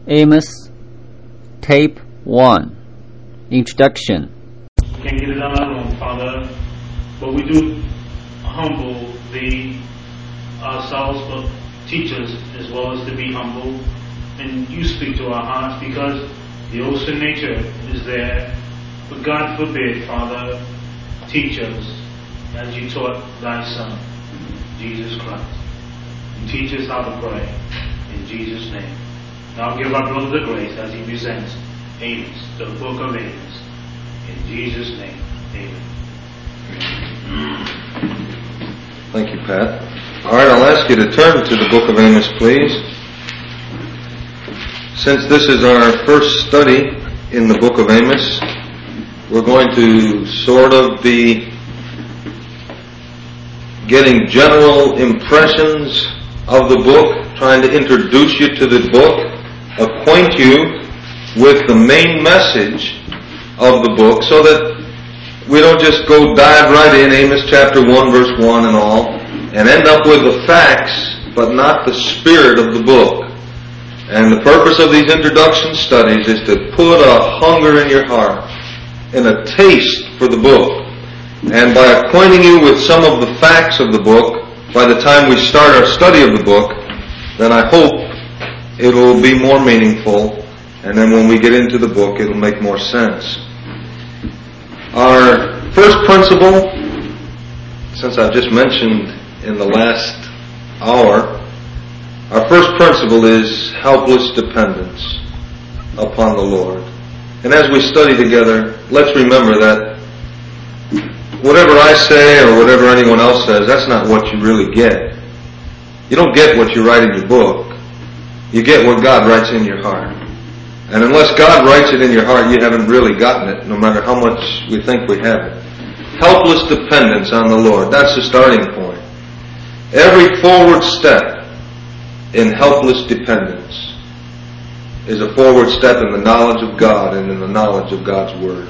Amos, Tape 1. Introduction. Can't get it on our own, Father, but we do humble thee ourselves, but teach us as well as to be humble, and you speak to our hearts because the old sin nature is there. But God forbid, Father, teach us as you taught thy Son, Jesus Christ. And teach us how to pray in Jesus' name. Now give our brother the grace as he presents Amos, the book of Amos. In Jesus' name, amen. Thank you, Pat. All right, I'll ask you to turn to the book of Amos, please. Since this is our first study in the book of Amos, we're going to sort of be getting general impressions of the book, trying to introduce you to the book, acquaint you with the main message of the book, so that we don't just go dive right in, Amos chapter 1, verse 1 and all, and end up with the facts, but not the spirit of the book. And the purpose of these introduction studies is to put a hunger in your heart and a taste for the book. And by acquainting you with some of the facts of the book, by the time we start our study of the book, then I hope it will be more meaningful, and then when we get into the book, it will make more sense. Our first principle, since I've just mentioned in the last hour, our first principle is helpless dependence upon the Lord. And as we study together, let's remember that whatever I say or whatever anyone else says, that's not what you really get. You don't get what you write in your book. You get what God writes in your heart. And unless God writes it in your heart, you haven't really gotten it, no matter how much we think we have it. Helpless dependence on the Lord. That's the starting point. Every forward step in helpless dependence is a forward step in the knowledge of God and in the knowledge of God's Word.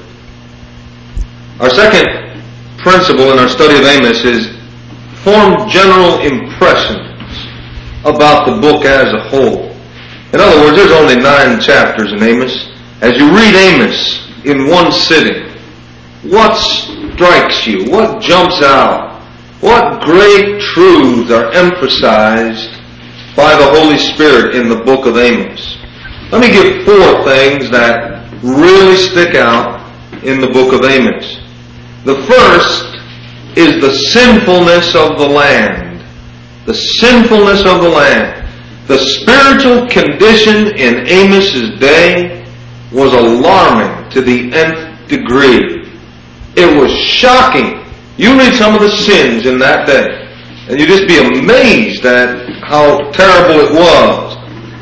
Our second principle in our study of Amos is form general impressions about the book as a whole. In other words, there's only 9 chapters in Amos. As you read Amos in one sitting, what strikes you? What jumps out? What great truths are emphasized by the Holy Spirit in the book of Amos? Let me give 4 things that really stick out in the book of Amos. The first is the sinfulness of the land. The sinfulness of the land. The spiritual condition in Amos's day was alarming to the nth degree. It was shocking. You read some of the sins in that day, and you just be amazed at how terrible it was.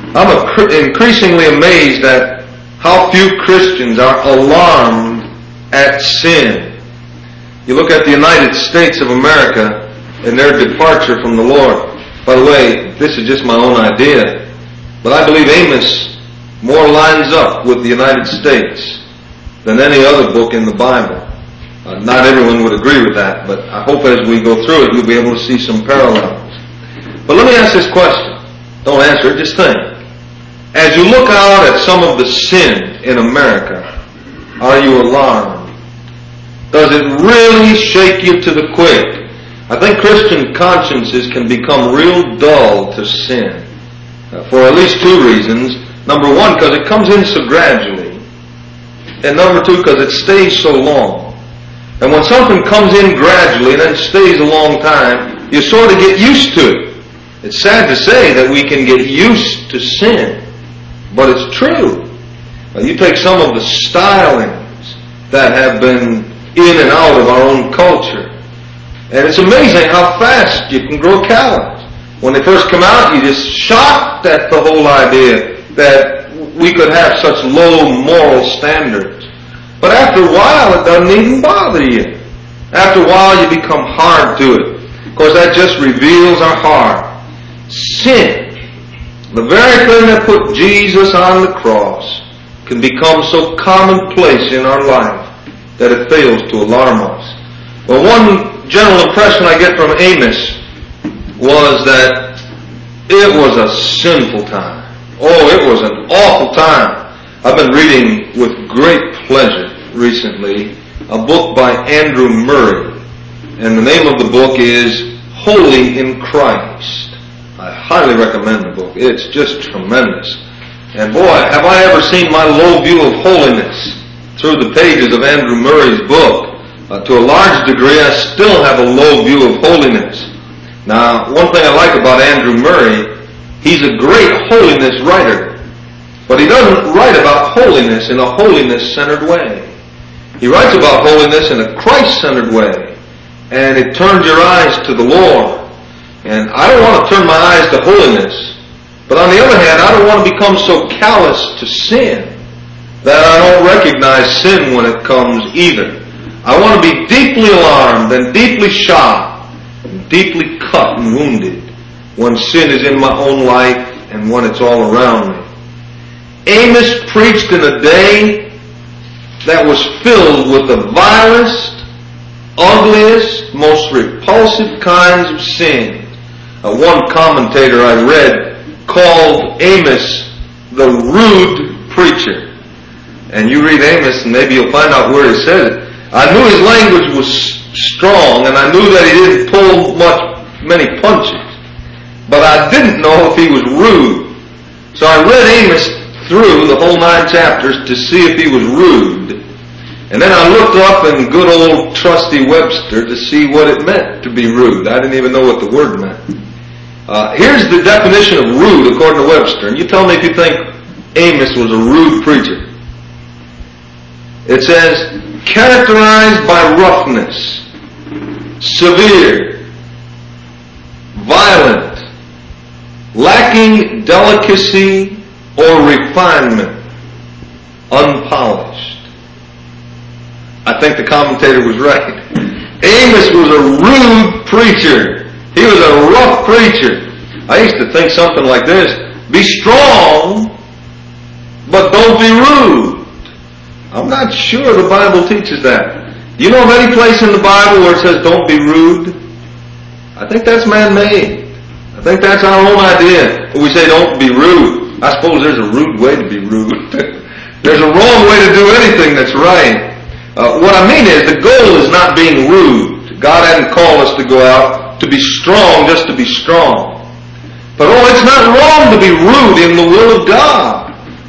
I'm increasingly amazed at how few Christians are alarmed at sin. You look at the United States of America and their departure from the Lord. By the way, this is just my own idea, but I believe Amos more lines up with the United States than any other book in the Bible. Not everyone would agree with that, but I hope as we go through it, you'll be able to see some parallels. But let me ask this question. Don't answer it, just think. As you look out at some of the sin in America, are you alarmed? Does it really shake you to the quick? I think Christian consciences can become real dull to sin for at least 2 reasons. Number 1, because it comes in so gradually. And number 2, because it stays so long. And when something comes in gradually and then stays a long time, you sort of get used to it. It's sad to say that we can get used to sin, but it's true. You take some of the stylings that have been in and out of our own culture, and it's amazing how fast you can grow callous. When they first come out, you're just shocked at the whole idea that we could have such low moral standards. But after a while, it doesn't even bother you. After a while, you become hard to it. Of course, that just reveals our heart. Sin, the very thing that put Jesus on the cross, can become so commonplace in our life that it fails to alarm us. Well, one general impression I get from Amos was that it was a sinful time. Oh, it was an awful time. I've been reading with great pleasure recently a book by Andrew Murray, and the name of the book is Holy in Christ. I highly recommend the book. It's just tremendous. And boy, have I ever seen my low view of holiness through the pages of Andrew Murray's book. To a large degree, I still have a low view of holiness. Now, one thing I like about Andrew Murray, he's a great holiness writer, but he doesn't write about holiness in a holiness-centered way. He writes about holiness in a Christ-centered way, and it turns your eyes to the Lord. And I don't want to turn my eyes to holiness, but on the other hand, I don't want to become so callous to sin that I don't recognize sin when it comes either. I want to be deeply alarmed and deeply shocked and deeply cut and wounded when sin is in my own life and when it's all around me. Amos preached in a day that was filled with the vilest, ugliest, most repulsive kinds of sin. One commentator I read called Amos the rude preacher. And you read Amos and maybe you'll find out where he said it. I knew his language was strong, and I knew that he didn't pull many punches. But I didn't know if he was rude. So I read Amos through the whole 9 chapters to see if he was rude. And then I looked up in good old trusty Webster to see what it meant to be rude. I didn't even know what the word meant. Here's the definition of rude according to Webster, and you tell me if you think Amos was a rude preacher. It says, characterized by roughness, severe, violent, lacking delicacy or refinement, unpolished. I think the commentator was right. Amos was a rude preacher. He was a rough preacher. I used to think something like this: be strong, but don't be rude. I'm not sure the Bible teaches that. Do you know of any place in the Bible where it says don't be rude? I think that's man-made. I think that's our own idea. When we say don't be rude, I suppose there's a rude way to be rude. There's a wrong way to do anything that's right. What I mean is the goal is not being rude. God hadn't called us to go out to be strong just to be strong. But it's not wrong to be rude in the will of God.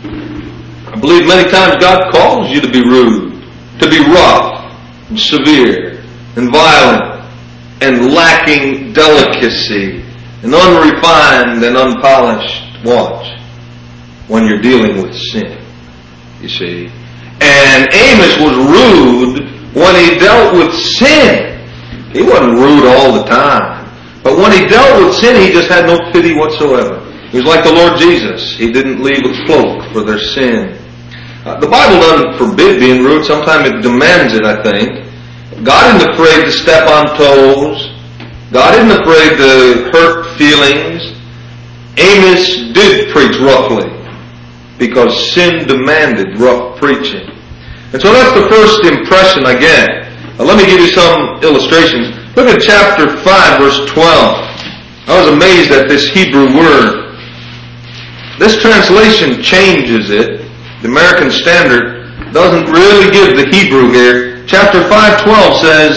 I believe many times God calls you to be rude, to be rough and severe and violent and lacking delicacy and unrefined and unpolished. Watch, when you're dealing with sin, you see. And Amos was rude when he dealt with sin. He wasn't rude all the time. But when he dealt with sin, he just had no pity whatsoever. He was like the Lord Jesus. He didn't leave a cloak for their sin. The Bible doesn't forbid being rude. Sometimes it demands it, I think. God isn't afraid to step on toes. God isn't afraid to hurt feelings. Amos did preach roughly because sin demanded rough preaching. And so that's the first impression I get. Now, let me give you some illustrations. Look at chapter 5, verse 12. I was amazed at this Hebrew word. This translation changes it. The American Standard doesn't really give the Hebrew here. Chapter 5:12 says,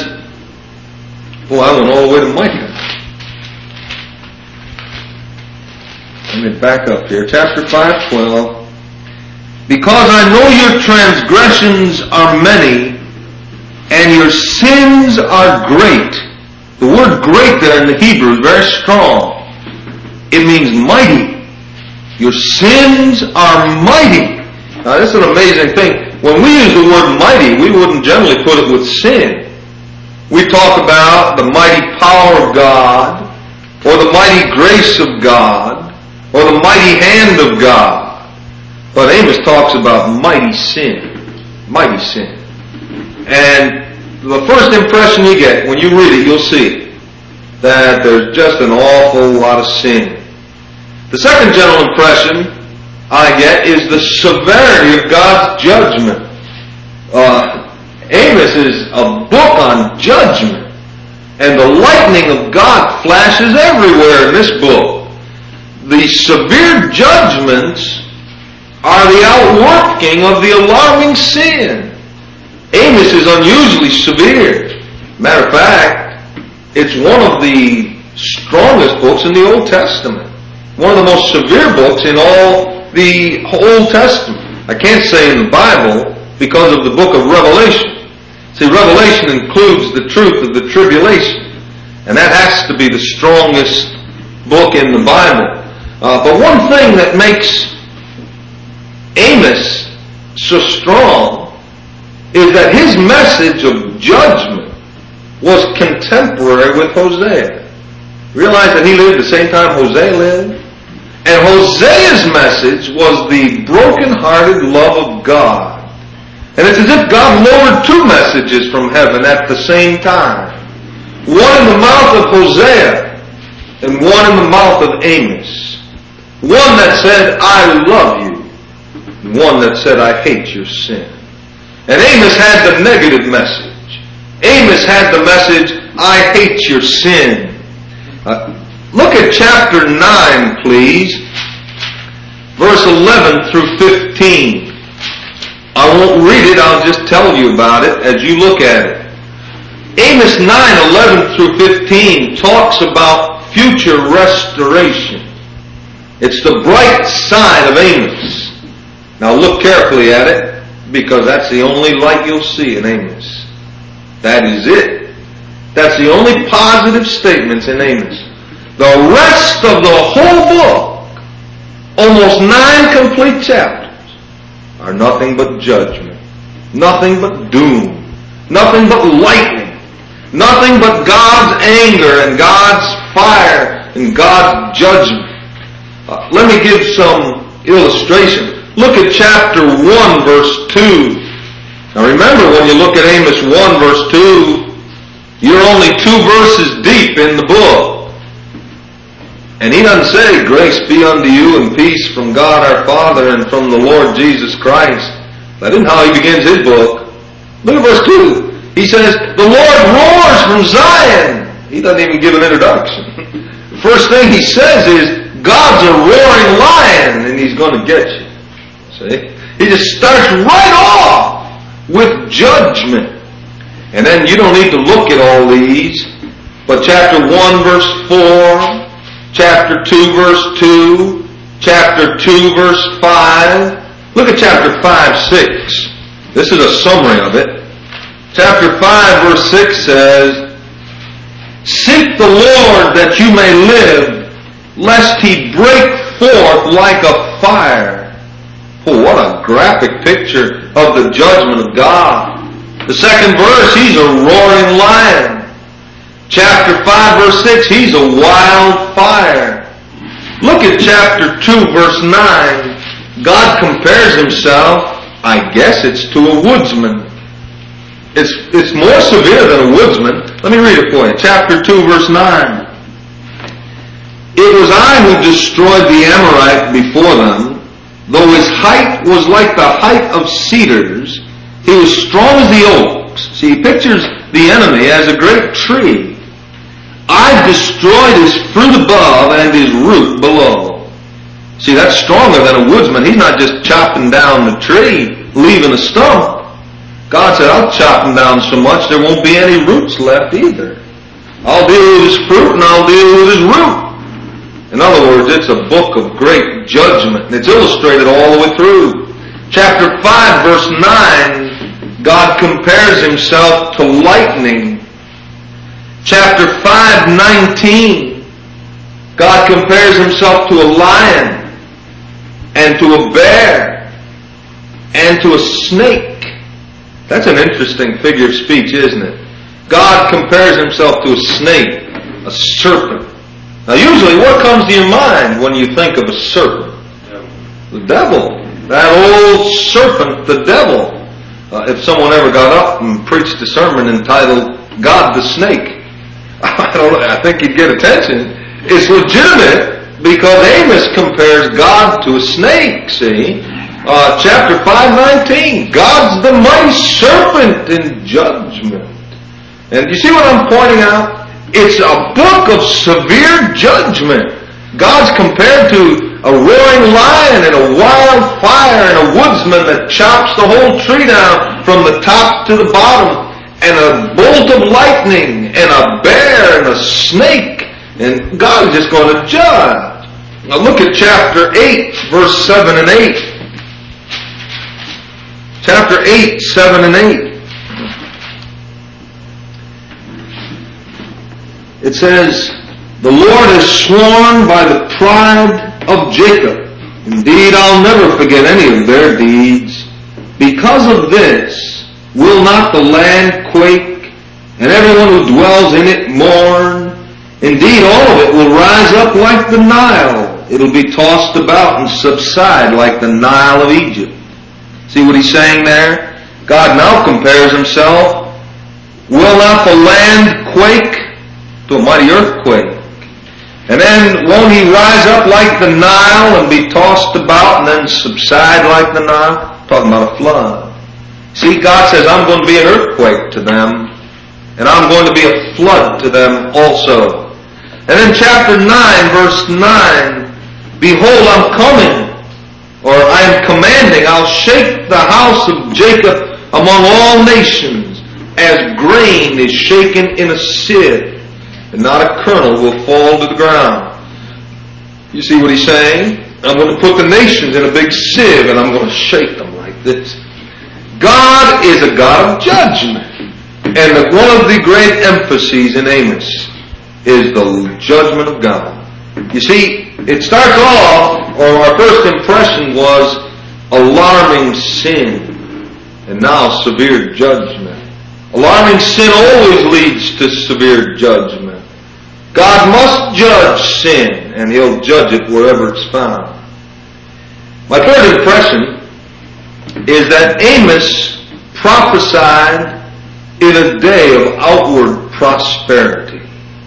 I went all the way to Micah. Let me back up here. Chapter 5:12. Because I know your transgressions are many, and your sins are great. The word great there in the Hebrew is very strong. It means mighty. Your sins are mighty. Now this is an amazing thing. When we use the word mighty, we wouldn't generally put it with sin. We talk about the mighty power of God, or the mighty grace of God, or the mighty hand of God. But Amos talks about mighty sin. Mighty sin. And the first impression you get when you read it, you'll see that there's just an awful lot of sin. The second general impression I get is the severity of God's judgment. Amos is a book on judgment, and the lightning of God flashes everywhere in this book. the severe judgments are the outworking of the alarming sin. Amos is unusually severe. Matter of fact, it's one of the strongest books in the Old Testament. One of the most severe books in all the Old Testament. I can't say in the Bible because of the book of Revelation. See, Revelation includes the truth of the tribulation. And that has to be the strongest book in the Bible. But one thing that makes Amos so strong is that his message of judgment was contemporary with Hosea. Realize that he lived the same time Hosea lived? And Hosea's message was the broken-hearted love of God. And it's as if God lowered two messages from heaven at the same time. One in the mouth of Hosea and one in the mouth of Amos. One that said, I love you. And one that said, I hate your sin. And Amos had the negative message. Amos had the message, I hate your sin. Look at chapter 9, please. Verse 11 through 15. I won't read it, I'll just tell you about it as you look at it. Amos 9:11 through 15 talks about future restoration. It's the bright side of Amos. Now look carefully at it, because that's the only light you'll see in Amos. That is it. That's the only positive statements in Amos. The rest of the whole book, almost 9 complete chapters, are nothing but judgment, nothing but doom, nothing but lightning, nothing but God's anger and God's fire and God's judgment. Let me give some illustration. Look at chapter 1, verse 2. Now remember, when you look at Amos 1, verse 2, you're only 2 verses deep in the book. And he doesn't say, grace be unto you and peace from God our Father and from the Lord Jesus Christ. That isn't how he begins his book. Look at verse 2. He says, the Lord roars from Zion. He doesn't even give an introduction. The first thing he says is, God's a roaring lion and he's going to get you. See? He just starts right off with judgment. And then you don't need to look at all these, but chapter 1 verse 4, chapter 2 verse 2, chapter 2 verse 5. Look at chapter 5, 6. This is a summary of it. Chapter 5 verse 6 says, seek the Lord that you may live, lest he break forth like a fire. Oh, what a graphic picture of the judgment of God. The second verse, he's a roaring lion. Chapter 5 verse 6, he's a wild fire. Look at chapter 2 verse 9. God compares himself, I guess it's to a woodsman. It's more severe than a woodsman. Let me read it for you. Chapter 2 verse 9. It was I who destroyed the Amorite before them, though his height was like the height of cedars, he was strong as the oaks. See, he pictures the enemy as a great tree. I destroyed his fruit above and his root below. See, that's stronger than a woodsman. He's not just chopping down the tree, leaving a stump. God said, I'll chop him down so much there won't be any roots left either. I'll deal with his fruit and I'll deal with his root. In other words, it's a book of great judgment. And it's illustrated all the way through. Chapter 5, verse 9, God compares himself to lightning. Chapter 5:19, God compares himself to a lion and to a bear and to a snake. That's an interesting figure of speech, isn't it? God compares himself to a snake, a serpent. Now usually what comes to your mind when you think of a serpent? The devil. That old serpent, the devil. If someone ever got up and preached a sermon entitled, God the Snake, I think you'd get attention. It's legitimate because Amos compares God to a snake, see? Chapter 5:19, God's the mighty serpent in judgment. And you see what I'm pointing out? It's a book of severe judgment. God's compared to a roaring lion and a wildfire and a woodsman that chops the whole tree down from the top to the bottom, and a bolt of lightning and a bear and a snake. And God is just going to judge. Now look at chapter 8, verse 7 and 8. Chapter 8, 7 and 8. It says, "The Lord has sworn by the pride of Jacob. Indeed, I'll never forget any of their deeds. Because of this, will not the land quake, and everyone who dwells in it mourn? Indeed, all of it will rise up like the Nile. It'll be tossed about and subside like the Nile of Egypt." See what he's saying there? God now compares himself. Will not the land quake? To a mighty earthquake. And then won't he rise up like the Nile and be tossed about and then subside like the Nile? Talking about a flood. See, God says, I'm going to be an earthquake to them, and I'm going to be a flood to them also. And then chapter 9, verse 9, "Behold, I'm coming," or I am commanding, "I'll shake the house of Jacob among all nations, as grain is shaken in a sieve, and not a kernel will fall to the ground." You see what he's saying? I'm going to put the nations in a big sieve, and I'm going to shake them like this. God is a God of judgment. And one of the great emphases in Amos is the judgment of God. You see, it starts off, or our first impression was alarming sin, and now severe judgment. Alarming sin always leads to severe judgment. God must judge sin, and He'll judge it wherever it's found. My third impression is that Amos prophesied in a day of outward prosperity.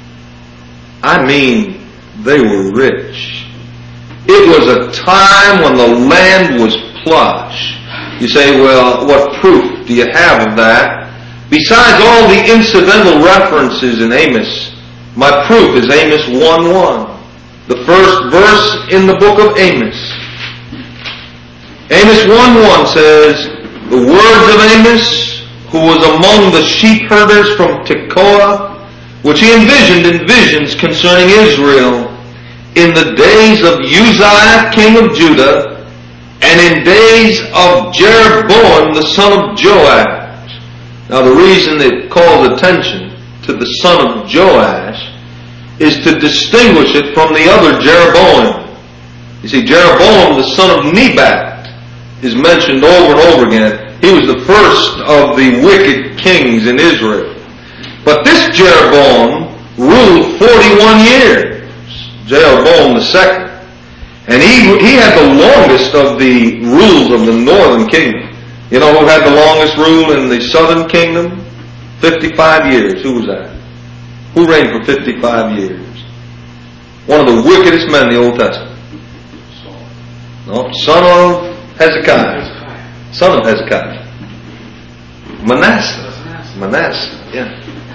I mean, they were rich. It was a time when the land was plush. You say, well, what proof do you have of that? Besides all the incidental references in Amos, my proof is Amos 1:1, the first verse in the book of Amos. Amos 1:1 says, "The words of Amos, who was among the sheep herders from Tekoa, which he envisioned in visions concerning Israel, in the days of Uzziah, king of Judah, and in days of Jeroboam, the son of Joash." Now the reason it calls attention to the son of Joash is to distinguish it from the other Jeroboam. You see, Jeroboam, the son of Nebat, is mentioned over and over again. He was the first of the wicked kings in Israel. But this Jeroboam ruled 41 years, Jeroboam the second. And he had the longest of the rules of the northern kingdom. You know who had the longest rule in the southern kingdom? 55 years. Who was that? Who reigned for 55 years? One of the wickedest men in the Old Testament. No, son of Hezekiah. Son of Hezekiah. Manasseh, yeah.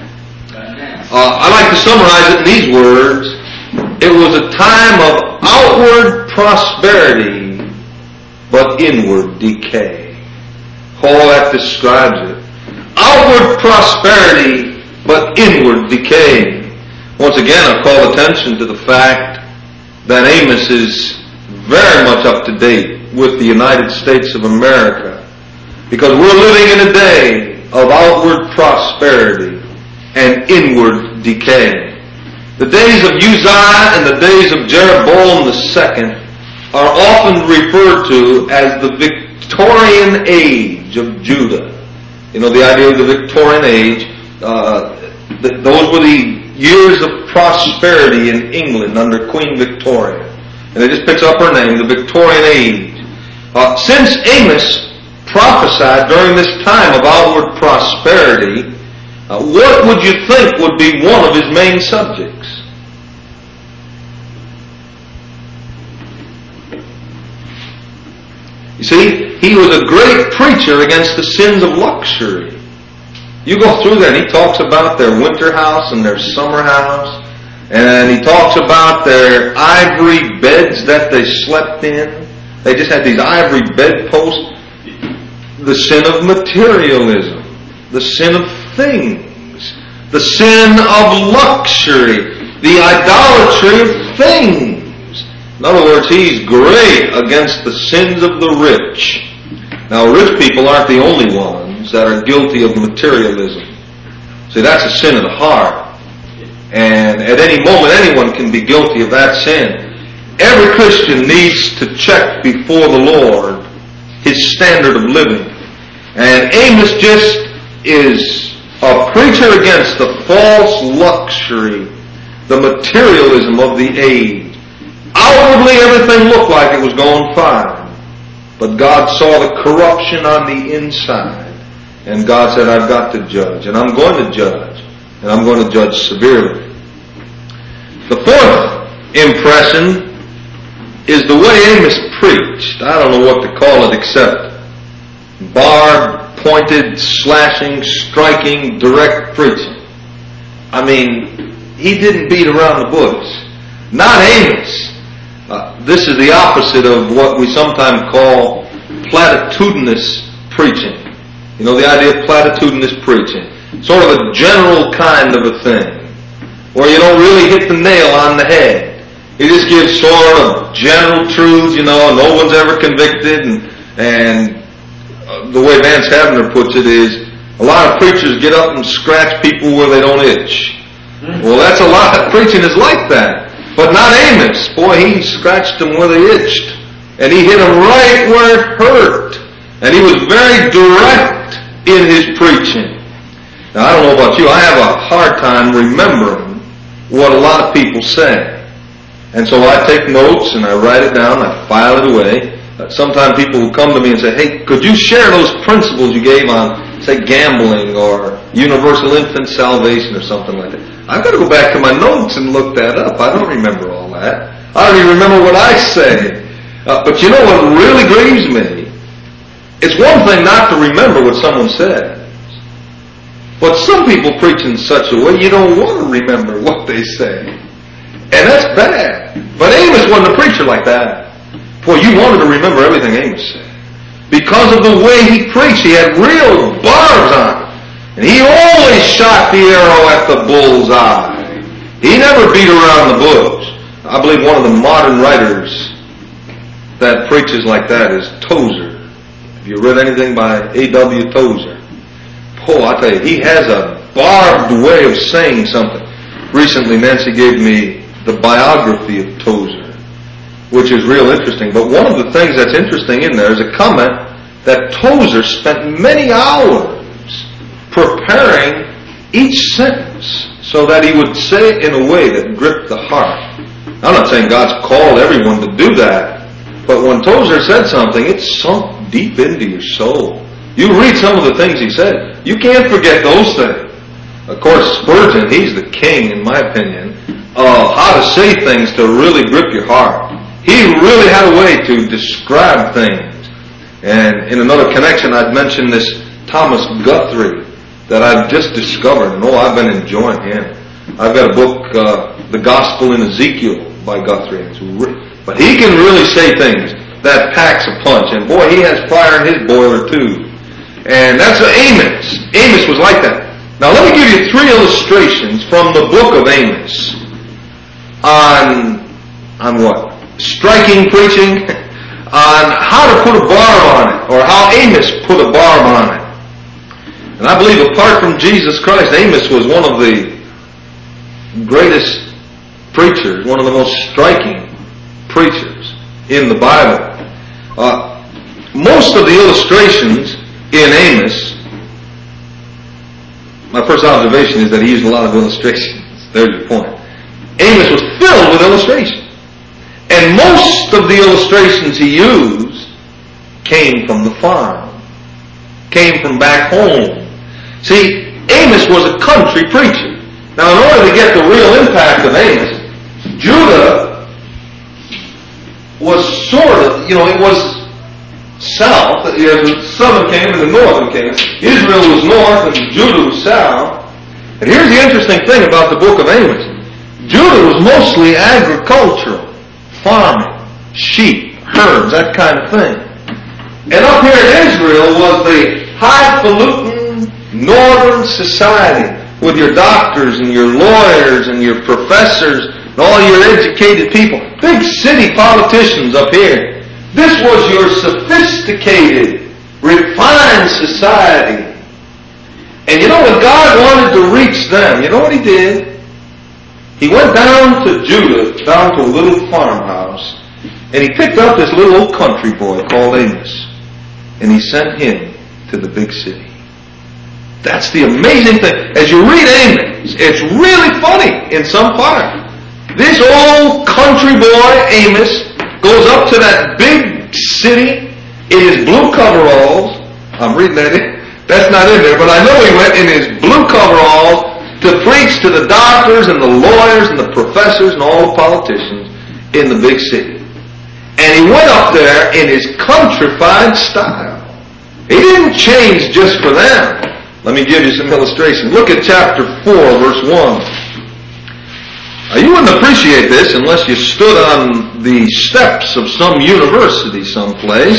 I like to summarize it in these words. It was a time of outward prosperity, but inward decay. All that describes it. Outward prosperity, but inward decay. Once again, I call attention to the fact that Amos is very much up to date with the United States of America, because we're living in a day of outward prosperity and inward decay. The days of Uzziah and the days of Jeroboam II are often referred to as the Victorian age of Judah. You know, the idea of the Victorian age, those were the years of prosperity in England under Queen Victoria. And it just picks up her name, the Victorian age. Since Amos prophesied during this time of outward prosperity, what would you think would be one of his main subjects? You see, he was a great preacher against the sins of luxury. You go through there and he talks about their winter house and their summer house, And he talks about their ivory beds that they slept in. They just had these ivory bedposts. The sin of materialism. The sin of things. The sin of luxury. The idolatry of things. In other words, he's great against the sins of the rich. Now, rich people aren't the only ones that are guilty of materialism. See, that's a sin of the heart. And at any moment, anyone can be guilty of that sin. Every Christian needs to check before the Lord his standard of living. And Amos just is a preacher against the false luxury, the materialism of the age. Outwardly, everything looked like it was going fine. But God saw the corruption on the inside. And God said, I've got to judge. And I'm going to judge. And I'm going to judge severely. The fourth impression is the way Amos preached. I don't know what to call it except barbed, pointed, slashing, striking, direct preaching. I mean, he didn't beat around the bush. Not Amos. This is the opposite of what we sometimes call platitudinous preaching. You know the idea of platitudinous preaching? Sort of a general kind of a thing, where you don't really hit the nail on the head. You just give sort of general truths, no one's ever convicted, and the way Vance Havner puts it is, a lot of preachers get up and scratch people where they don't itch. Well, that's a lot of preaching is like that. But not Amos. Boy, he scratched them where they itched. And he hit them right where it hurt. And he was very direct in his preaching. Now, I don't know about you, I have a hard time remembering what a lot of people say. And so I take notes and I write it down, I file it away. Sometimes people will come to me and say, hey, could you share those principles you gave on, say, gambling or universal infant salvation or something like that? I've got to go back to my notes and look that up. I don't remember all that. I don't even remember what I say. But you know what really grieves me? It's one thing not to remember what someone said. But some people preach in such a way you don't want to remember what they say. And that's bad. But Amos wasn't a preacher like that. Boy, you wanted to remember everything Amos said. Because of the way he preached, he had real barbs on it. And he always shot the arrow at the bull's eye. He never beat around the bush. I believe one of the modern writers that preaches like that is Tozer. Have you read anything by A.W. Tozer? Oh, I tell you, he has a barbed way of saying something. Recently, Nancy gave me the biography of Tozer, which is real interesting. But one of the things that's interesting in there is a comment that Tozer spent many hours preparing each sentence so that he would say it in a way that gripped the heart. I'm not saying God's called everyone to do that, but when Tozer said something, it sunk deep into your soul. You read some of the things he said, you can't forget those things. Of course, Spurgeon, he's the king, in my opinion, of how to say things to really grip your heart. He really had a way to describe things. And in another connection, I'd mentioned this Thomas Guthrie that I've just discovered, and I've been enjoying him. I've got a book, The Gospel in Ezekiel by Guthrie. But he can really say things that packs a punch, and boy, he has fire in his boiler too. And that's Amos. Amos was like that. Now let me give you 3 illustrations from the book of Amos on what? Striking preaching, on how to put a barb on it, or how Amos put a barb on it. And I believe apart from Jesus Christ, Amos was one of the greatest preachers, one of the most striking preachers in the Bible. Most of the illustrations in Amos, my first observation is that he used a lot of illustrations. There's your point. Amos was filled with illustrations. And most of the illustrations he used came from the farm, came from back home. See, Amos was a country preacher. Now, in order to get the real impact of Amos, Judah was sort of, it was south. You had the southern kingdom and the northern kingdom. Israel was north and Judah was south. And here's the interesting thing about the book of Amos. Judah was mostly agricultural, farming, sheep, herds, that kind of thing. And up here in Israel was the highfalutin northern society with your doctors and your lawyers and your professors and all your educated people. Big city politicians up here. This was your sophisticated, refined society. And you know, when God wanted to reach them, you know what He did? He went down to Judah, down to a little farmhouse, and He picked up this little old country boy called Amos, and He sent him to the big city. That's the amazing thing. As you read Amos, it's really funny in some part. This old country boy, Amos, goes up to that big city in his blue coveralls. I'm reading that in. That's not in there, but I know he went in his blue coveralls to preach to the doctors and the lawyers and the professors and all the politicians in the big city. And he went up there in his countrified style. He didn't change just for them. Let me give you some illustrations. Look at chapter 4, verse 1. Now, you wouldn't appreciate this unless you stood on the steps of some university someplace.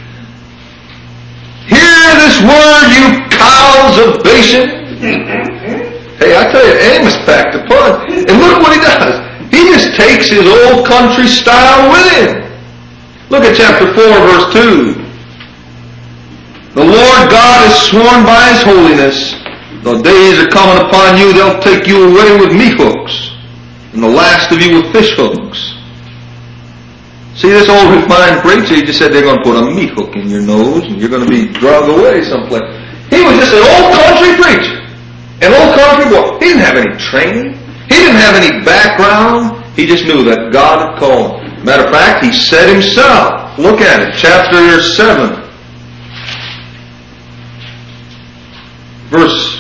Hear this word, you cows of Bashan. Hey, I tell you, Amos packed a punch. And look what he does. He just takes his old country style with him. Look at chapter 4, verse 2. The Lord God has sworn by His holiness, the days are coming upon you, they'll take you away with meat hooks, and the last of you with fish hooks. See, this old refined preacher, he just said they're going to put a meat hook in your nose, and you're going to be dragged away someplace. He was just an old country preacher, an old country boy. He didn't have any training. He didn't have any background. He just knew that God had called him. Matter of fact, he said himself. Look at it, chapter 7. Verse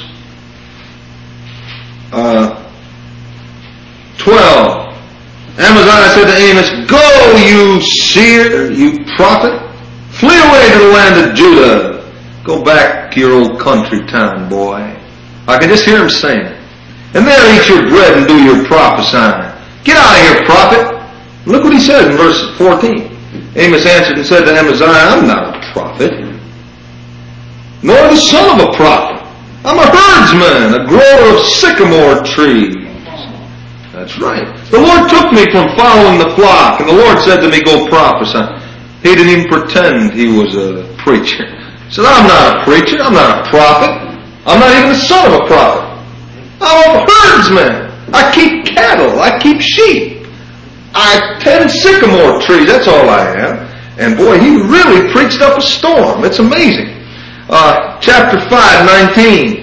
12. Amaziah said to Amos, "Go, you seer, you prophet. Flee away to the land of Judah. Go back to your old country town, boy." I can just hear him saying it. "And there eat your bread and do your prophesying. Get out of here, prophet." Look what he says in verse 14. Amos answered and said to Amaziah, "I'm not a prophet, nor the son of a prophet. I'm a herdsman, a grower of sycamore trees." That's right. "The Lord took me from following the flock, and the Lord said to me, go prophesy." He didn't even pretend he was a preacher. He said, "I'm not a preacher. I'm not a prophet. I'm not even the son of a prophet. I'm a herdsman. I keep cattle. I keep sheep. I tend sycamore trees. That's all I am." And boy, he really preached up a storm. It's amazing. Chapter 5:19.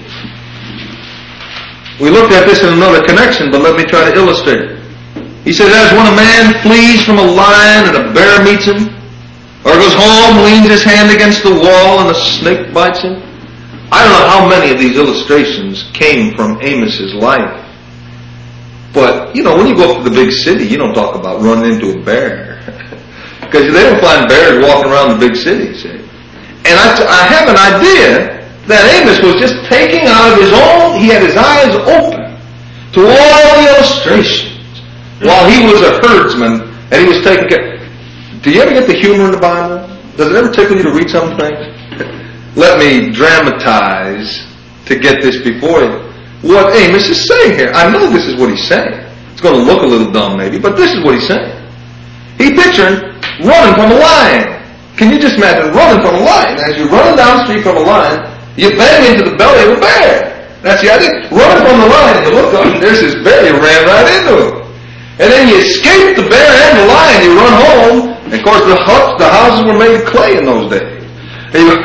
We looked at this in another connection, but let me try to illustrate it. He said, "As when a man flees from a lion and a bear meets him, or goes home, leans his hand against the wall, and a snake bites him." I don't know how many of these illustrations came from Amos's life. But, you know, when you go up to the big city, you don't talk about running into a bear. Because they don't find bears walking around the big city, see. And I have an idea that Amos was just taking out of his own, he had his eyes open to all the illustrations while he was a herdsman and he was taking care. Do you ever get the humor in the Bible? Does it ever tickle you to read something? Let me dramatize to get this before you. What Amos is saying here. I know this is what he's saying. It's going to look a little dumb maybe, but this is what he's saying. He's picturing running from a lion. Can you just imagine running from a lion? As you're running down the street from a lion, you bang into the belly of a bear. That's the idea. Running from the lion, you look up, and there's this bear, you ran right into him. And then you escape the bear and the lion, you run home, and of course the houses were made of clay in those days. And you go,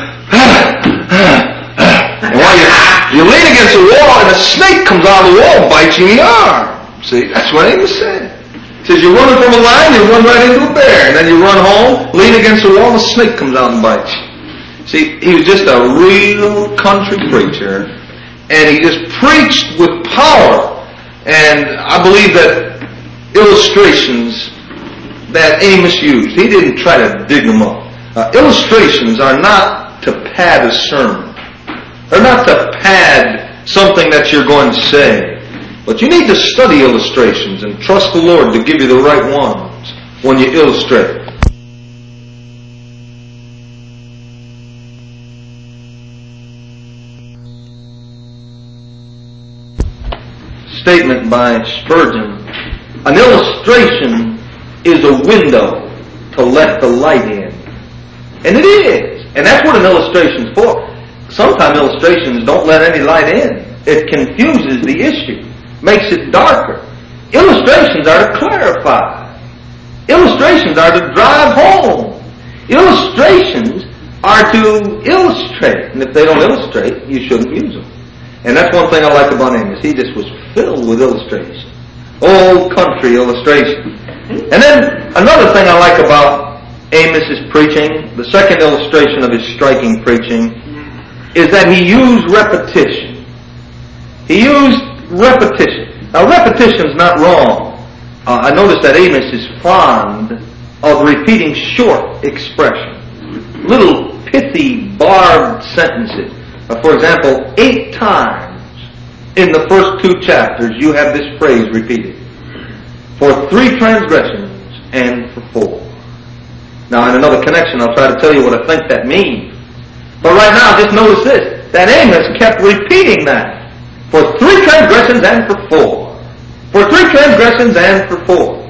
and while you lean against the wall, and a snake comes out of the wall and bites you in the arm. See, that's what Amos said. He says, you're running from a lion, you run right into a bear. And then you run home, lean against the wall, and a snake comes out and bites you. See, he was just a real country preacher. And he just preached with power. And I believe that illustrations that Amos used, he didn't try to dig them up. Illustrations are not to pad a sermon. They're not to pad something that you're going to say. But you need to study illustrations and trust the Lord to give you the right ones when you illustrate. Statement by Spurgeon: an illustration is a window to let the light in. And it is. And that's what an illustration's for. Sometimes illustrations don't let any light in. It confuses the issue, makes it darker. Illustrations are to clarify. Illustrations are to drive home. Illustrations are to illustrate. And if they don't illustrate, you shouldn't use them. And that's one thing I like about Amos. He just was filled with illustration. Old country illustration. And then another thing I like about Amos's preaching, the second illustration of his striking preaching, is that he used repetition. He used repetition. Now repetition's not wrong. I noticed that Amos is fond of repeating short expressions. Little pithy, barbed sentences. For example, 8 times in the first 2 chapters you have this phrase repeated. For 3 transgressions and for 4. Now in another connection I'll try to tell you what I think that means. But right now just notice this, that Amos kept repeating that. For 3 transgressions and for 4. For 3 transgressions and for 4.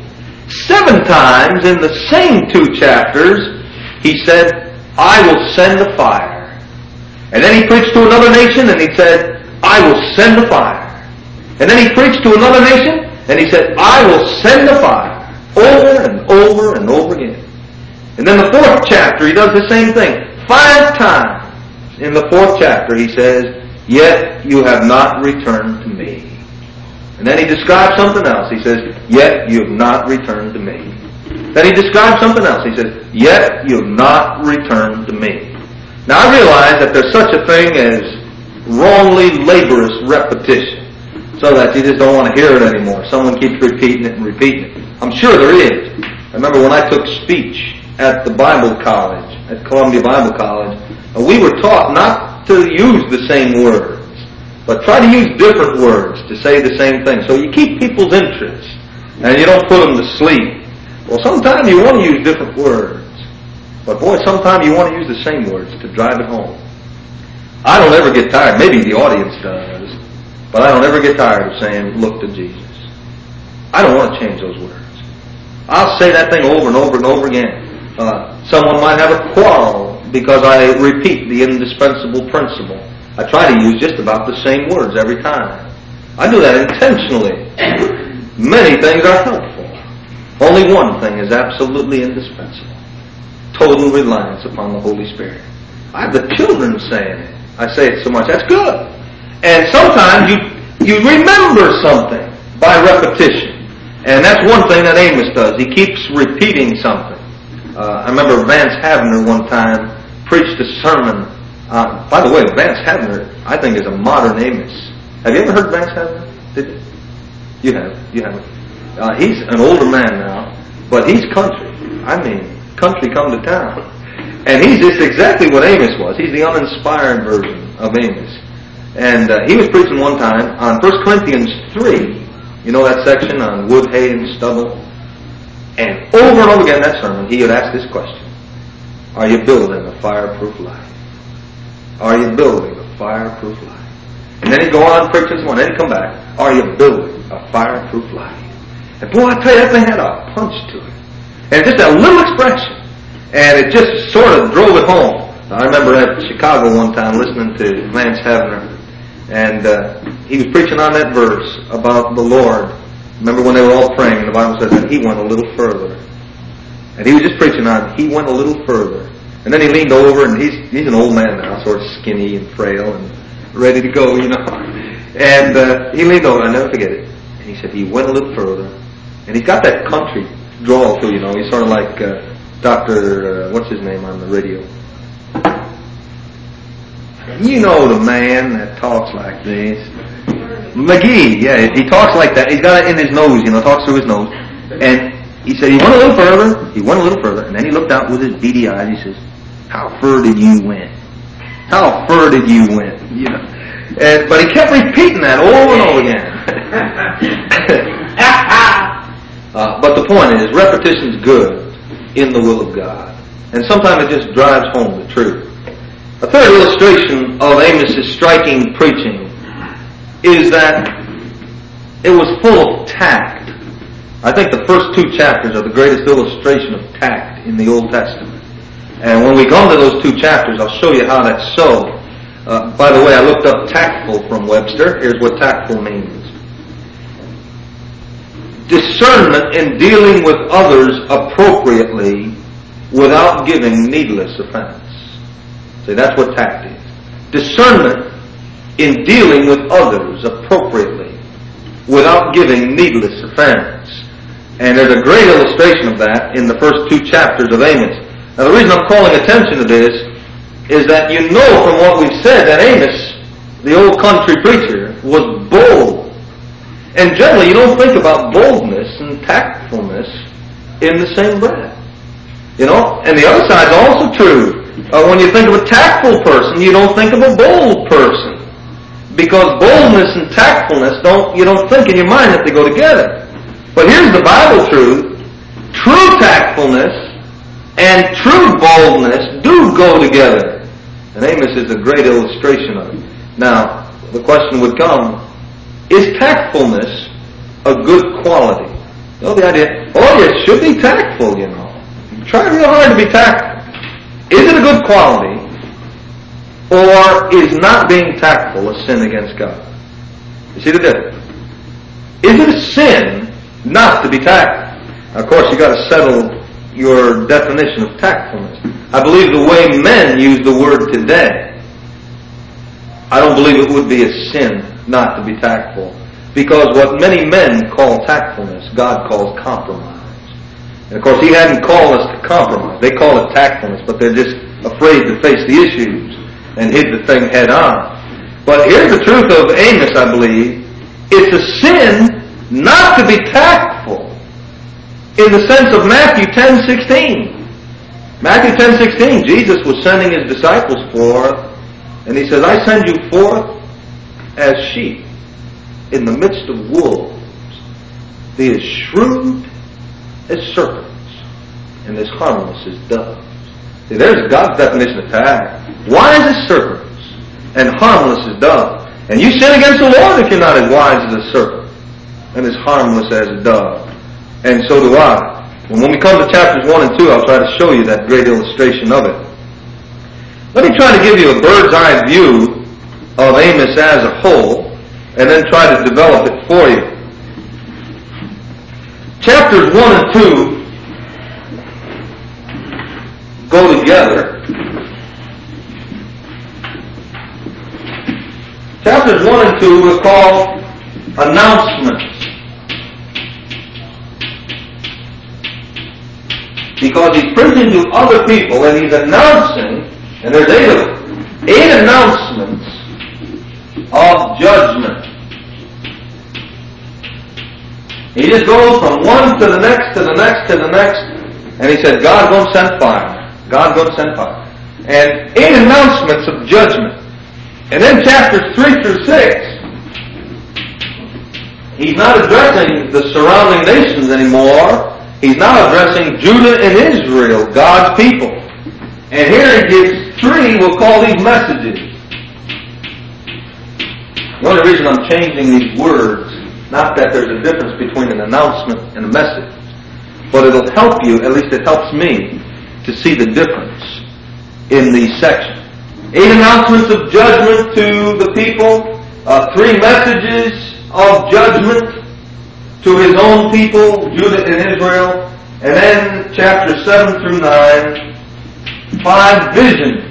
7 times in the same 2 chapters he said, I will send a fire. And then he preached to another nation and he said, I will send a fire. And then he preached to another nation and he said, I will send a fire. Over and over and over again. And then the 4th chapter he does the same thing. 5 times in the 4th chapter he says, yet you have not returned to me. And then he describes something else. He says, yet you have not returned to me. Then he describes something else. He says, yet you have not returned to me. Now I realize that there's such a thing as wrongly laborious repetition, so that you just don't want to hear it anymore. Someone keeps repeating it and repeating it. I'm sure there is. I remember when I took speech at the Bible College, at Columbia Bible College, we were taught not to use the same words, but try to use different words to say the same thing. So you keep people's interest, and you don't put them to sleep. Well, sometimes you want to use different words. But boy, sometimes you want to use the same words to drive it home. I don't ever get tired. Maybe the audience does. But I don't ever get tired of saying, look to Jesus. I don't want to change those words. I'll say that thing over and over and over again. Someone might have a quarrel because I repeat the indispensable principle. I try to use just about the same words every time. I do that intentionally. Many things are helpful. Only one thing is absolutely indispensable. Total reliance upon the Holy Spirit. I have the children saying it. I say it so much. That's good. And sometimes you remember something by repetition. And that's one thing that Amos does. He keeps repeating something. I remember Vance Havner one time preached a sermon. By the way, Vance Havner, I think, is a modern Amos. Have you ever heard Vance Havner? Did you? You have. You haven't. He's an older man now, but he's country. I mean, country come to town. And he's just exactly what Amos was. He's the uninspired version of Amos. And he was preaching one time on 1 Corinthians 3. You know that section on wood, hay, and stubble? And over and over again in that sermon, he would ask this question. Are you building a fireproof life? Are you building a fireproof life? And then he'd go on preaching this one, and then he'd come back. Are you building a fireproof life? And boy, I tell you, that thing had a punch to it. And just a little expression. And it just sort of drove it home. I remember at Chicago one time listening to Vance Havner. And he was preaching on that verse about the Lord. Remember when they were all praying, and the Bible says that he went a little further. And he was just preaching on, he went a little further. And then he leaned over, and he's an old man now, sort of skinny and frail and ready to go, you know. And he leaned over, I'll never forget it. And he said he went a little further. And he's got that country drawl too, you know. He's sort of like Dr. What's his name on the radio? You know the man that talks like this. McGee, yeah, he talks like that. He's got it in his nose, you know, talks through his nose. And he said he went a little further, and then he looked out with his beady eyes. He says, how far did you went? How far did you went? You know. But he kept repeating that over and over again. But the point is, repetition's good in the will of God. And sometimes it just drives home the truth. A third illustration of Amos's striking preaching is that it was full of tact. I think the first 2 chapters are the greatest illustration of tact in the Old Testament. And when we come to those 2 chapters, I'll show you how that's so. By the way, I looked up tactful from Webster. Here's what tactful means. Discernment in dealing with others appropriately without giving needless offense. See, that's what tact is. Discernment in dealing with others appropriately without giving needless offense. And there's a great illustration of that in the first 2 chapters of Amos. Now, the reason I'm calling attention to this is that you know from what we've said that Amos, the old country preacher, was bold. And generally, you don't think about boldness and tactfulness in the same breath. You know? And the other side's also true. When you think of a tactful person, you don't think of a bold person. Because boldness and tactfulness, you don't think in your mind that they go together. But here's the Bible truth. True tactfulness and true boldness do go together. And Amos is a great illustration of it. Now, the question would come, is tactfulness a good quality? You know, the idea, you should be tactful, you know. Try real hard to be tactful. Is it a good quality? Or is not being tactful a sin against God? You see the difference? Is it a sin not to be tactful? Now, of course, you've got to settle your definition of tactfulness. I believe the way men use the word today, I don't believe it would be a sin not to be tactful. Because what many men call tactfulness, God calls compromise. And of course, He hadn't called us to compromise. They call it tactfulness, but they're just afraid to face the issues and hit the thing head on. But here's the truth of Amos, I believe. It's a sin not to be tactful in the sense of Matthew 10:16. Matthew 10:16, Jesus was sending His disciples forth, and He says, I send you forth as sheep in the midst of wolves. Be as shrewd as serpents, and as harmless as doves. See, there's God's definition of tact. Wise as serpents, and harmless as doves. And you sin against the Lord if you're not as wise as a serpent, and as harmless as a dove. And so do I. And when we come to chapters 1 and 2, I'll try to show you that great illustration of it. Let me try to give you a bird's eye view of Amos as a whole, and then try to develop it for you. Chapters 1 and 2 go together. Chapters 1 and 2 are called announcements. Because he's preaching to other people and he's announcing, and there's 8 of them, 8 announcements of judgment. He just goes from one to the next, to the next, to the next, and he said, God's going to send fire. God's going to send fire. And 8 announcements of judgment. And then chapters 3 through 6, he's not addressing the surrounding nations anymore. He's now addressing Judah and Israel, God's people. And here he gives 3, we'll call these messages. The only reason I'm changing these words, not that there's a difference between an announcement and a message, but it'll help you, at least it helps me, to see the difference in these sections. 8 announcements of judgment to the people, 3 messages of judgment to His own people, Judah and Israel, and then chapters 7 through 9, 5 visions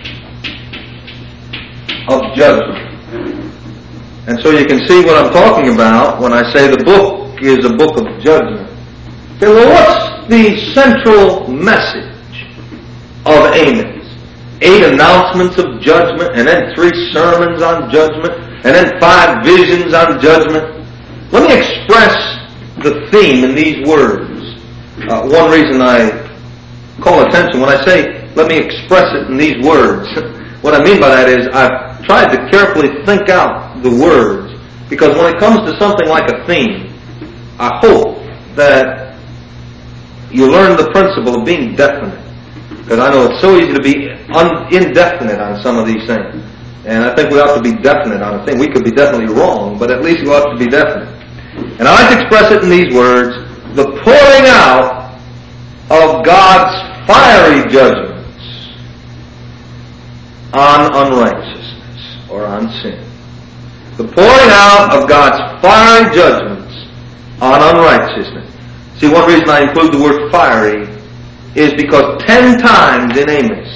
of judgment. And so you can see what I'm talking about when I say the book is a book of judgment. Okay, well, what's the central message of Amos? 8 announcements of judgment, and then 3 sermons on judgment, and then 5 visions on judgment. Let me express the theme in these words. One reason I call attention when I say, let me express it in these words, what I mean by that is I've tried to carefully think out the words Because when it comes to something like a theme, I hope that you learn the principle of being definite. Because I know it's so easy to be indefinite on some of these things. And I think we ought to be definite on a thing. We could be definitely wrong, but at least we ought to be definite. And I like to express it in these words: the pouring out of God's fiery judgments on unrighteousness or on sin. The pouring out of God's fiery judgments on unrighteousness. See, one reason I include the word fiery is because 10 times in Amos,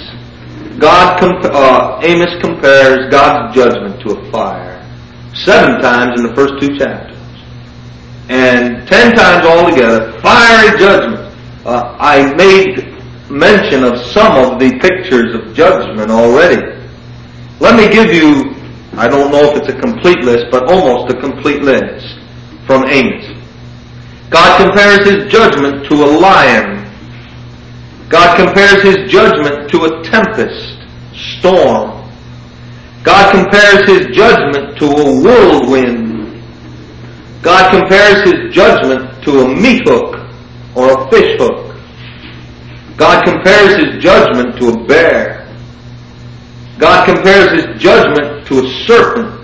Amos compares God's judgment to a fire. 7 times in the first 2 chapters. And 10 times altogether, fiery judgment. I made mention of some of the pictures of judgment already. Let me give you, I don't know if it's a complete list, but almost a complete list from Amos. God compares His judgment to a lion. God compares His judgment to a tempest, storm. God compares His judgment to a whirlwind. God compares His judgment to a meat hook or a fish hook. God compares His judgment to a bear. God compares His judgment to a serpent.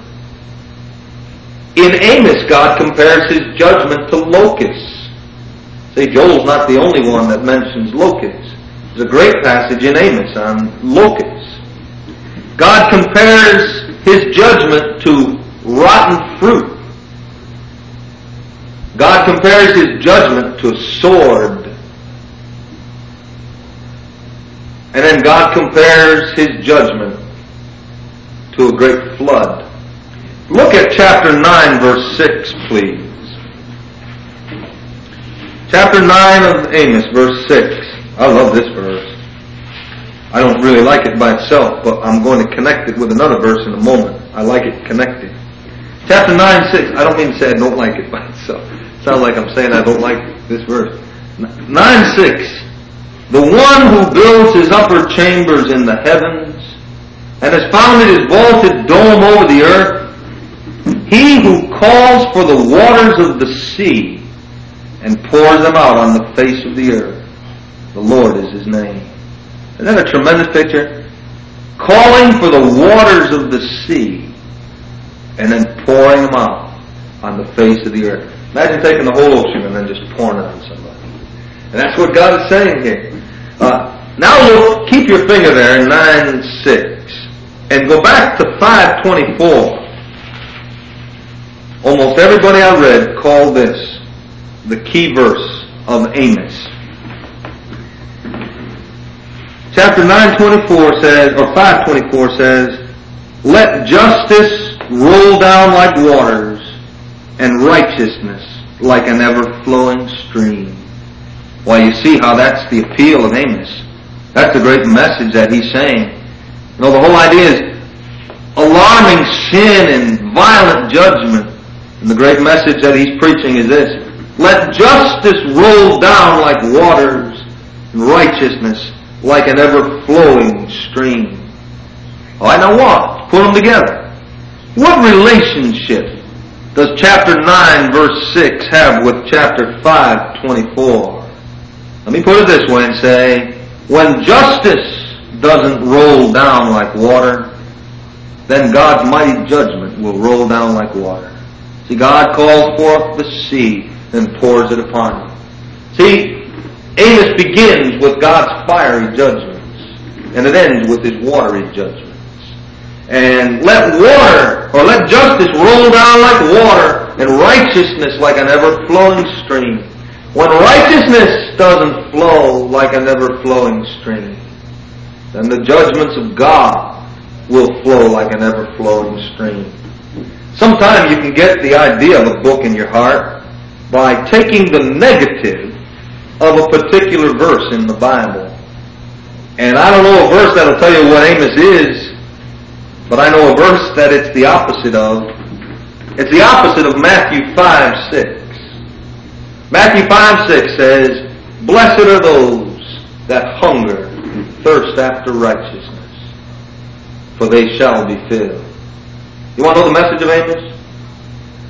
In Amos, God compares His judgment to locusts. See, Joel's not the only one that mentions locusts. There's a great passage in Amos on locusts. God compares His judgment to rotten fruit. God compares His judgment to a sword. And then God compares His judgment to a great flood. Look at chapter 9, verse 6, please. Chapter 9 of Amos, verse 6. I love this verse. I don't really like it by itself, but I'm going to connect it with another verse in a moment. I like it connected. Chapter 9, 6. I don't mean to say I don't like it by itself. It sounds like I'm saying I don't like this verse. 9, 6. The one who builds his upper chambers in the heavens and has founded his vaulted dome over the earth, he who calls for the waters of the sea and pours them out on the face of the earth. The Lord is His name. Isn't that a tremendous picture? Calling for the waters of the sea and then pouring them out on the face of the earth. Imagine taking the whole ocean and then just pouring it on somebody. And that's what God is saying here. Now look, keep your finger there in 9:6 and go back to 5:24. Almost everybody I read called this the key verse of Amos. Chapter 9:24 says, or 5:24 says, let justice roll down like waters and righteousness like an ever-flowing stream. Well, you see how that's the appeal of Amos. That's the great message that he's saying. You know, the whole idea is alarming sin and violent judgment. And the great message that he's preaching is this: let justice roll down like waters and righteousness like an ever-flowing stream. All right, now what? Put them together. What relationship does chapter 9, verse 6 have with chapter 5:24? Let me put it this way and say, when justice doesn't roll down like water, then God's mighty judgment will roll down like water. See, God calls forth the sea and pours it upon you. See, Amos begins with God's fiery judgments, and it ends with His watery judgments. And let justice roll down like water, and righteousness like an ever-flowing stream. When righteousness doesn't flow like an ever-flowing stream, then the judgments of God will flow like an ever-flowing stream. Sometimes you can get the idea of a book in your heart by taking the negative of a particular verse in the Bible. And I don't know a verse that'll tell you what Amos is, but I know a verse that it's the opposite of. It's the opposite of Matthew 5:6. Matthew 5:6 says, blessed are those that hunger and thirst after righteousness, for they shall be filled. You want to know the message of Amos?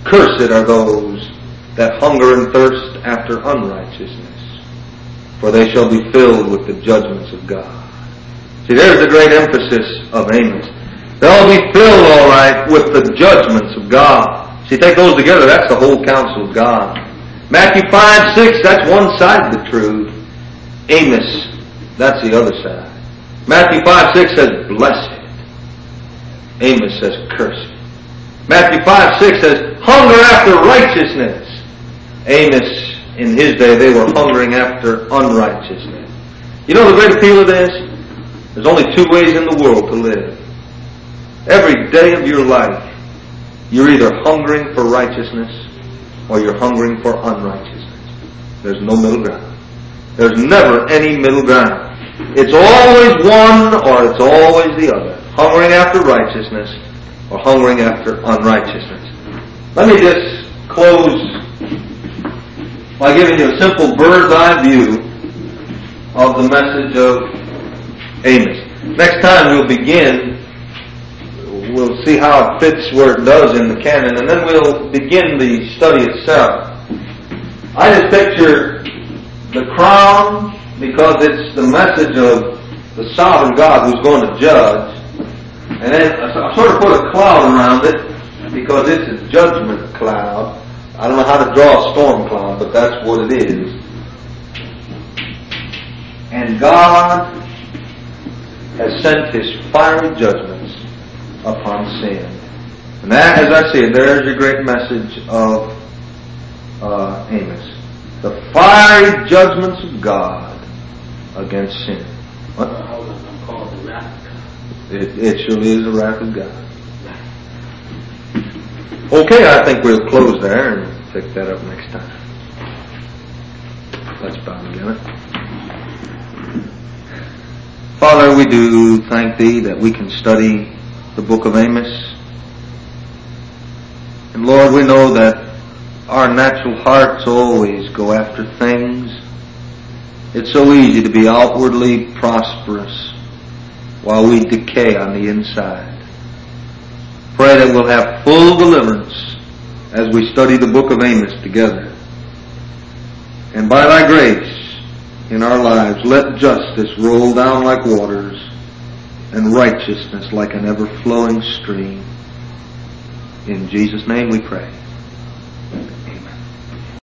Cursed are those that hunger and thirst after unrighteousness, for they shall be filled with the judgments of God. See, there's the great emphasis of Amos. They'll be filled, all right, with the judgments of God. See, take those together, that's the whole counsel of God. Matthew 5:6, that's one side of the truth. Amos, that's the other side. Matthew 5:6 says, blessed. Amos says, cursed. Matthew 5:6 says, hunger after righteousness. Amos, in his day, they were hungering after unrighteousness. You know the great appeal of this? There's only two ways in the world to live. Every day of your life, you're either hungering for righteousness or you're hungering for unrighteousness. There's no middle ground. There's never any middle ground. It's always one or it's always the other. Hungering after righteousness or hungering after unrighteousness. Let me just close by giving you a simple bird's eye view of the message of Amos. Next time we'll see how it fits where it does in the canon, and then we'll begin the study itself. I just picture the crown because it's the message of the sovereign God who's going to judge. And then I sort of put a cloud around it because it's a judgment cloud. I don't know how to draw a storm cloud, but that's what it is. And God has sent His fiery judgments upon sin. And that, as I see it, there's your great message of Amos. The fiery judgments of God against sin. What? It surely is the wrath of God. Okay, I think we'll close there and pick that up next time. Let's bow together. Father, we do thank Thee that we can study the book of Amos. And Lord, we know that our natural hearts always go after things. It's so easy to be outwardly prosperous while we decay on the inside. Pray that we'll have full deliverance as we study the book of Amos together. And by Thy grace in our lives, let justice roll down like waters and righteousness like an ever-flowing stream. In Jesus' name we pray.